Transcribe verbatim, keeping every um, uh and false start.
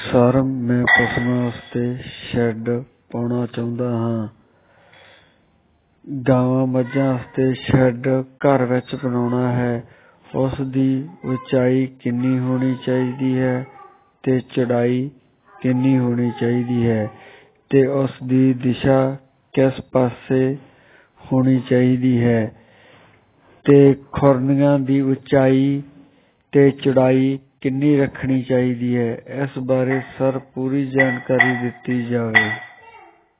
Sir, ਮੈਂ ਪਸ਼ੂਆਂ ਵਾਸਤੇ ਸ਼ੈੱਡ ਪਾਉਣਾ ਚਾਹੁੰਦਾ ਹਾਂ। ਗਾਵਾਂ ਮੱਝਾਂ ਵਾਸਤੇ ਸ਼ੈੱਡ ਘਰ ਵਿੱਚ ਬਣਾਉਣਾ ਹੈ। ਉਸ ਦੀ ਉਚਾਈ ਕਿੰਨੀ ਹੋਣੀ ਚਾਹੀਦੀ ਹੈ ਅਤੇ ਚੌੜਾਈ ਕਿੰਨੀ ਹੋਣੀ ਚਾਹੀਦੀ ਹੈ ਅਤੇ ਉਸ ਦੀ ਦਿਸ਼ਾ ਕਿਸ ਪਾਸੇ ਹੋਣੀ ਚਾਹੀਦੀ ਹੈ ਅਤੇ ਖੁਰਲੀਆਂ ਦੀ ਉਚਾਈ ਅਤੇ ਚੌੜਾਈ ਕਿੰਨੀ ਰੱਖਣੀ ਚਾਹੀਦੀ ਹੈ। ਇਸ ਬਾਰੇ ਸਰ ਪੂਰੀ ਜਾਣਕਾਰੀ ਦਿੱਤੀ ਜਾਵੇ।